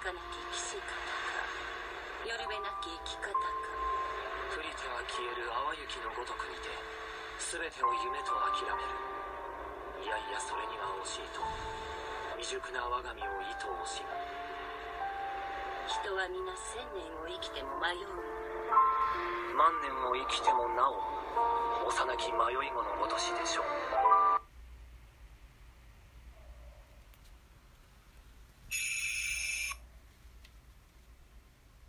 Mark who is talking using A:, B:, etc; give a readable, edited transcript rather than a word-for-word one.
A: 儚き生き方か、よるべなき生き方か。
B: 降りては消える淡雪のごとくにて、全てを夢と諦める。いやいやそれには惜しいと、未熟な我が身を意図をし。
A: 人は皆千年を生きても迷うもの。
B: 万年を生きてもなお幼き迷い子のごとしでしょう。